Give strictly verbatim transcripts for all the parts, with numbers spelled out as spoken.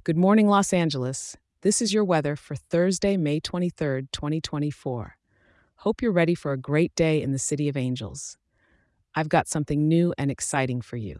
Good morning, Los Angeles. This is your weather for Thursday, May twenty-third, twenty twenty-four. Hope you're ready for a great day in the City of Angels. I've got something new and exciting for you.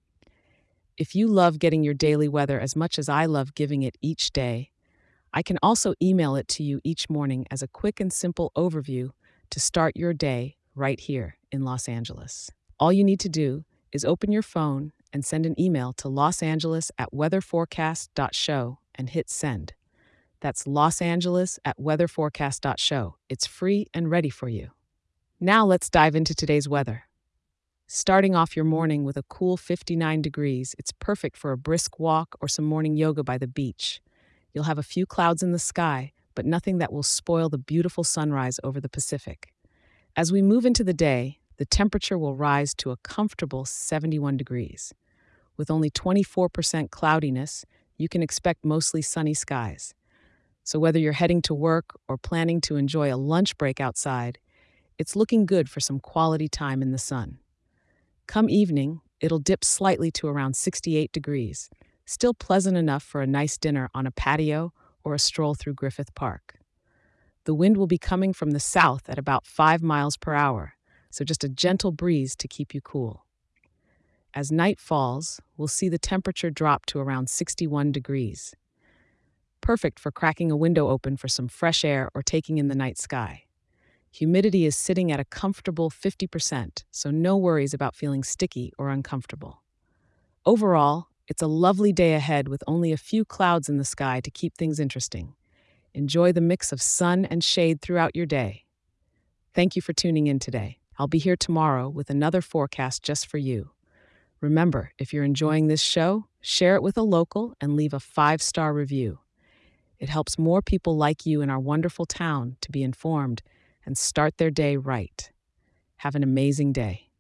If you love getting your daily weather as much as I love giving it each day, I can also email it to you each morning as a quick and simple overview to start your day right here in Los Angeles. All you need to do is open your phone and send an email to losangeles at weatherforecast.show and hit send. That's Los Angeles at weatherforecast.show. It's free and ready for you. Now let's dive into today's weather. Starting off your morning with a cool fifty-nine degrees, it's perfect for a brisk walk or some morning yoga by the beach. You'll have a few clouds in the sky, but nothing that will spoil the beautiful sunrise over the Pacific. As we move into the day, the temperature will rise to a comfortable seventy-one degrees. With only twenty-four percent cloudiness, you can expect mostly sunny skies. So whether you're heading to work or planning to enjoy a lunch break outside, it's looking good for some quality time in the sun. Come evening, it'll dip slightly to around sixty-eight degrees, still pleasant enough for a nice dinner on a patio or a stroll through Griffith Park. The wind will be coming from the south at about five miles per hour, so just a gentle breeze to keep you cool. As night falls, we'll see the temperature drop to around sixty-one degrees. Perfect for cracking a window open for some fresh air or taking in the night sky. Humidity is sitting at a comfortable fifty percent, so no worries about feeling sticky or uncomfortable. Overall, it's a lovely day ahead with only a few clouds in the sky to keep things interesting. Enjoy the mix of sun and shade throughout your day. Thank you for tuning in today. I'll be here tomorrow with another forecast just for you. Remember, if you're enjoying this show, share it with a local and leave a five-star review. It helps more people like you in our wonderful town to be informed and start their day right. Have an amazing day.